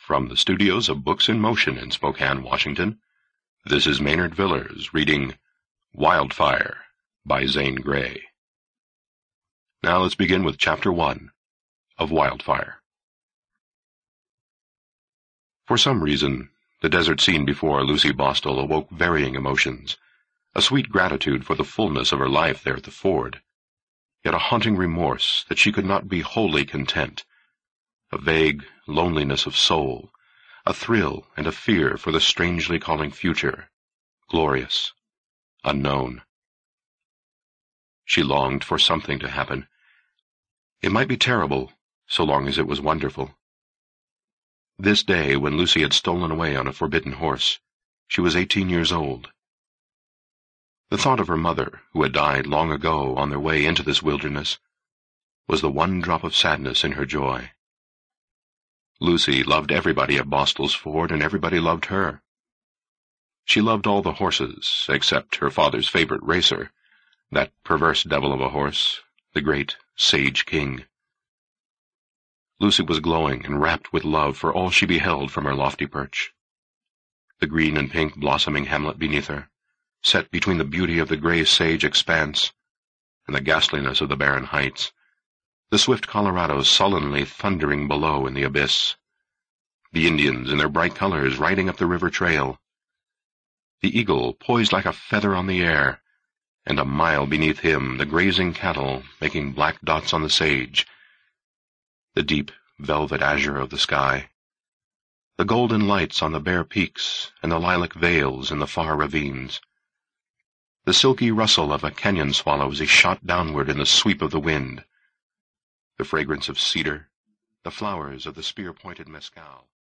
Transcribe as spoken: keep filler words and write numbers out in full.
From the studios of Books in Motion in Spokane, Washington, this is Maynard Villers reading Wildfire by Zane Grey. Now let's begin with Chapter one of Wildfire. For some reason, the desert scene before Lucy Bostel awoke varying emotions, a sweet gratitude for the fullness of her life there at the ford, yet a haunting remorse that she could not be wholly content, a vague loneliness of soul, a thrill and a fear for the strangely calling future, glorious, unknown. She longed for something to happen. It might be terrible, so long as it was wonderful. This day, when Lucy had stolen away on a forbidden horse, she was eighteen years old. The thought of her mother, who had died long ago on their way into this wilderness, was the one drop of sadness in her joy. Lucy loved everybody at Bostel's Ford, and everybody loved her. She loved all the horses, except her father's favorite racer, that perverse devil of a horse, the great Sage King. Lucy was glowing and rapt with love for all she beheld from her lofty perch. The green and pink blossoming hamlet beneath her, set between the beauty of the gray sage expanse and the ghastliness of the barren heights, the swift Colorado sullenly thundering below in the abyss, the Indians in their bright colors riding up the river trail, the eagle poised like a feather on the air, and a mile beneath him the grazing cattle making black dots on the sage, the deep velvet azure of the sky, the golden lights on the bare peaks and the lilac veils in the far ravines, the silky rustle of a canyon swallow as he shot downward in the sweep of the wind, the fragrance of cedar, the flowers of the spear-pointed mescal.